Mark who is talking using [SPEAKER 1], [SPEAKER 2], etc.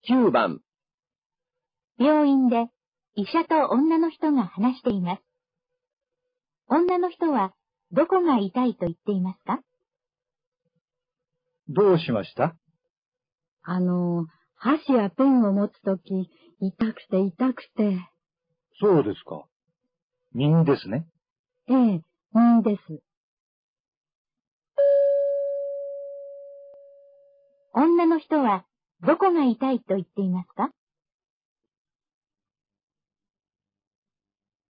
[SPEAKER 1] 9番。
[SPEAKER 2] 病院で医者と女の人が話しています。女の人はどこが痛いと言っていますか？
[SPEAKER 3] どうしました？
[SPEAKER 4] 箸やペンを持つとき、痛くて。
[SPEAKER 3] そうですか。右ですね。
[SPEAKER 4] ええ、右です。
[SPEAKER 2] 女の人はどこが痛いと言っていますか？